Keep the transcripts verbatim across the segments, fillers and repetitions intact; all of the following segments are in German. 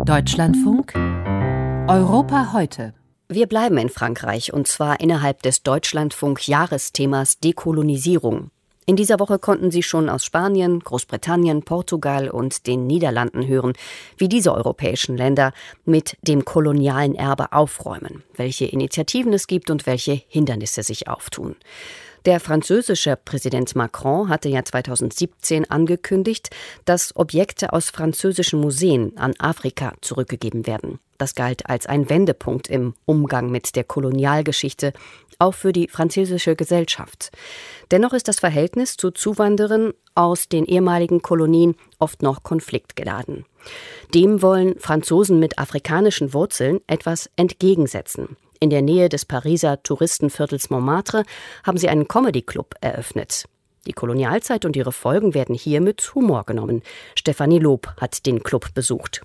Deutschlandfunk Europa heute. Wir bleiben in Frankreich, und zwar innerhalb des Deutschlandfunk-Jahresthemas Dekolonisierung. In dieser Woche konnten Sie schon aus Spanien, Großbritannien, Portugal und den Niederlanden hören, wie diese europäischen Länder mit dem kolonialen Erbe aufräumen, welche Initiativen es gibt und welche Hindernisse sich auftun. Der französische Präsident Macron hatte ja zweitausendsiebzehn angekündigt, dass Objekte aus französischen Museen an Afrika zurückgegeben werden. Das galt als ein Wendepunkt im Umgang mit der Kolonialgeschichte, auch für die französische Gesellschaft. Dennoch ist das Verhältnis zu Zuwanderern aus den ehemaligen Kolonien oft noch konfliktgeladen. Dem wollen Franzosen mit afrikanischen Wurzeln etwas entgegensetzen. In der Nähe des Pariser Touristenviertels Montmartre haben sie einen Comedy-Club eröffnet. Die Kolonialzeit und ihre Folgen werden hier mit Humor genommen. Stefanie Lob hat den Club besucht.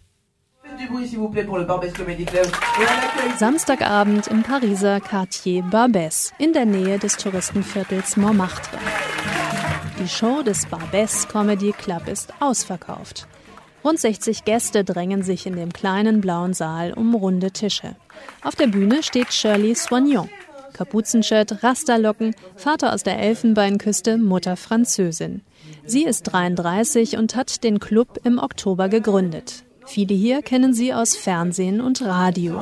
Samstagabend im Pariser Quartier Barbès in der Nähe des Touristenviertels Montmartre. Die Show des Barbès Comedy Club ist ausverkauft. Rund sechzig Gäste drängen sich in dem kleinen blauen Saal um runde Tische. Auf der Bühne steht Shirley Soignon. Kapuzenshirt, Rasterlocken, Vater aus der Elfenbeinküste, Mutter Französin. Sie ist dreiunddreißig und hat den Club im Oktober gegründet. Viele hier kennen sie aus Fernsehen und Radio.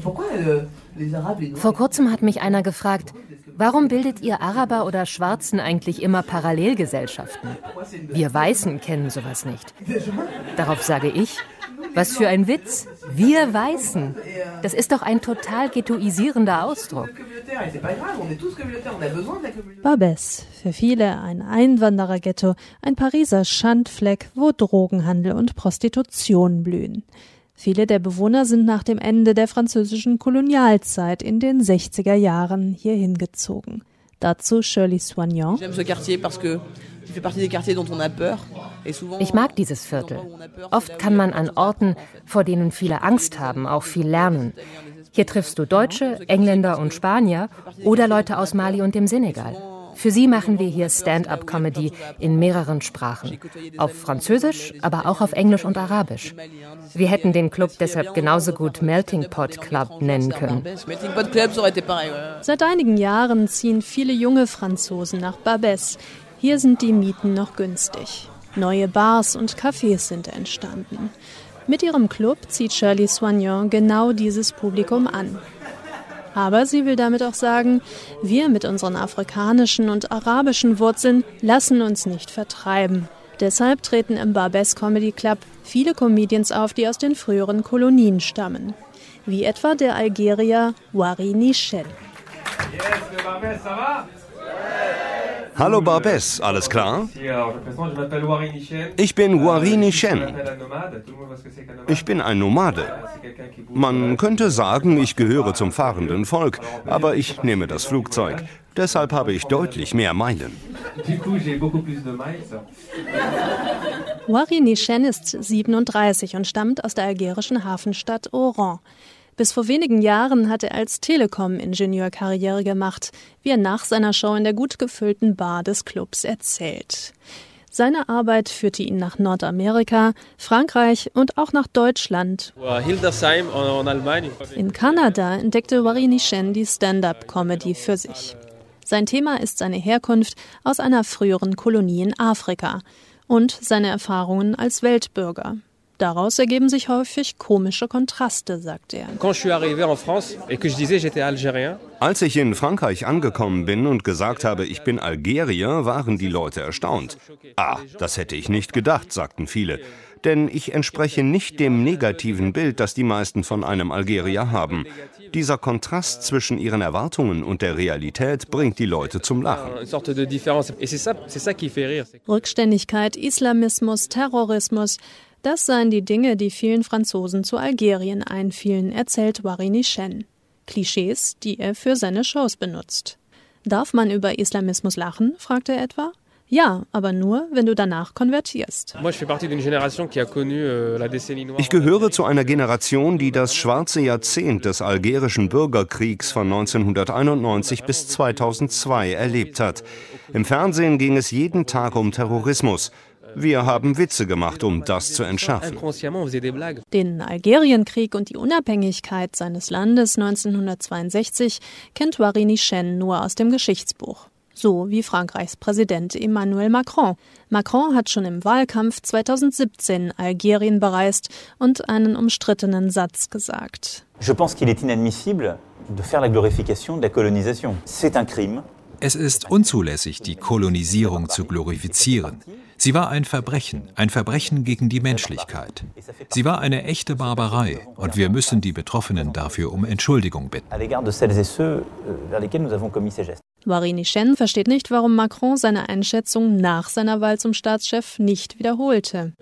Vor kurzem hat mich einer gefragt, warum bildet ihr Araber oder Schwarzen eigentlich immer Parallelgesellschaften? Wir Weißen kennen sowas nicht. Darauf sage ich, was für ein Witz, wir Weißen. Das ist doch ein total ghettoisierender Ausdruck. Barbès, für viele ein Einwandererghetto, ein Pariser Schandfleck, wo Drogenhandel und Prostitution blühen. Viele der Bewohner sind nach dem Ende der französischen Kolonialzeit in den sechziger Jahren hierhin gezogen. Dazu Shirley Soignon. Ich mag dieses Viertel. Oft kann man an Orten, vor denen viele Angst haben, auch viel lernen. Hier triffst du Deutsche, Engländer und Spanier oder Leute aus Mali und dem Senegal. Für sie machen wir hier Stand-up-Comedy in mehreren Sprachen. Auf Französisch, aber auch auf Englisch und Arabisch. Wir hätten den Club deshalb genauso gut Melting Pot Club nennen können. Seit einigen Jahren ziehen viele junge Franzosen nach Barbès. Hier sind die Mieten noch günstig. Neue Bars und Cafés sind entstanden. Mit ihrem Club zieht Shirley Soignon genau dieses Publikum an. Aber sie will damit auch sagen, wir mit unseren afrikanischen und arabischen Wurzeln lassen uns nicht vertreiben. Deshalb treten im Barbès Comedy Club viele Comedians auf, die aus den früheren Kolonien stammen. Wie etwa der Algerier Wari Nichel. Hallo Barbès, alles klar? Ich bin Wari Nichel. Ich bin ein Nomade. Man könnte sagen, ich gehöre zum fahrenden Volk, aber ich nehme das Flugzeug. Deshalb habe ich deutlich mehr Meilen. Wari Nichel ist siebenunddreißig und stammt aus der algerischen Hafenstadt Oran. Bis vor wenigen Jahren hat er als Telekom-Ingenieur Karriere gemacht, wie er nach seiner Show in der gut gefüllten Bar des Clubs erzählt. Seine Arbeit führte ihn nach Nordamerika, Frankreich und auch nach Deutschland. In Kanada entdeckte Wari Nichel die Stand-up-Comedy für sich. Sein Thema ist seine Herkunft aus einer früheren Kolonie in Afrika und seine Erfahrungen als Weltbürger. Daraus ergeben sich häufig komische Kontraste, sagt er. Als ich in Frankreich angekommen bin und gesagt habe, ich bin Algerier, waren die Leute erstaunt. Ah, das hätte ich nicht gedacht, sagten viele. Denn ich entspreche nicht dem negativen Bild, das die meisten von einem Algerier haben. Dieser Kontrast zwischen ihren Erwartungen und der Realität bringt die Leute zum Lachen. Rückständigkeit, Islamismus, Terrorismus, das seien die Dinge, die vielen Franzosen zu Algerien einfielen, erzählt Wari Nichel. Klischees, die er für seine Shows benutzt. Darf man über Islamismus lachen, fragt er etwa. Ja, aber nur, wenn du danach konvertierst. Ich gehöre zu einer Generation, die das schwarze Jahrzehnt des algerischen Bürgerkriegs von neunzehnhunderteinundneunzig bis zweitausendzwei erlebt hat. Im Fernsehen ging es jeden Tag um Terrorismus. Wir haben Witze gemacht, um das zu entschärfen. Den Algerienkrieg und die Unabhängigkeit seines Landes neunzehnhundertzweiundsechzig kennt Warini Chen nur aus dem Geschichtsbuch. So wie Frankreichs Präsident Emmanuel Macron. Macron hat schon im Wahlkampf zweitausendsiebzehn Algerien bereist und einen umstrittenen Satz gesagt. Je pense qu'il est inadmissible de faire la glorification de la colonisation. C'est un crime. Es ist unzulässig, die Kolonisierung zu glorifizieren. Sie war ein Verbrechen, ein Verbrechen gegen die Menschlichkeit. Sie war eine echte Barbarei und wir müssen die Betroffenen dafür um Entschuldigung bitten. Warini Chen versteht nicht, warum Macron seine Einschätzung nach seiner Wahl zum Staatschef nicht wiederholte.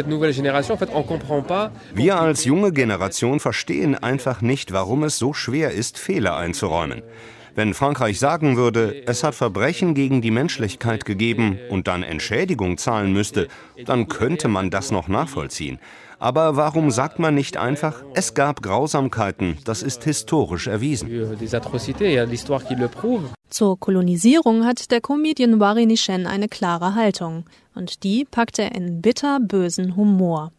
Wir als junge Generation verstehen einfach nicht, warum es so schwer ist, Fehler einzuräumen. Wenn Frankreich sagen würde, es hat Verbrechen gegen die Menschlichkeit gegeben und dann Entschädigung zahlen müsste, dann könnte man das noch nachvollziehen. Aber warum sagt man nicht einfach, es gab Grausamkeiten, das ist historisch erwiesen? Zur Kolonisierung hat der Comedian Warini Chen eine klare Haltung. Und die packt er in bitterbösen Humor.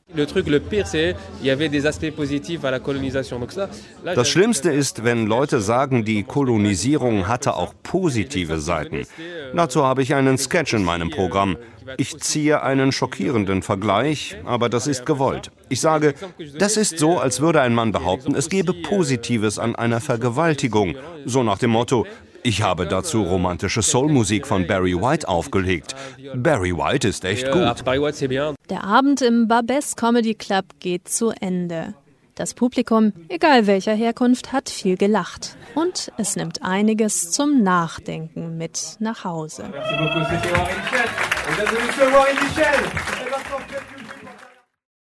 Das Schlimmste ist, wenn Leute sagen, die Kolonisierung hatte auch positive Seiten. Dazu habe ich einen Sketch in meinem Programm. Ich ziehe einen schockierenden Vergleich, aber das ist gewollt. Ich sage, das ist so, als würde ein Mann behaupten, es gebe Positives an einer Vergewaltigung. So nach dem Motto, ich habe dazu romantische Soulmusik von Barry White aufgelegt. Barry White ist echt gut. Der Abend im Barbès Comedy Club geht zu Ende. Das Publikum, egal welcher Herkunft, hat viel gelacht. Und es nimmt einiges zum Nachdenken mit nach Hause. Merci beaucoup,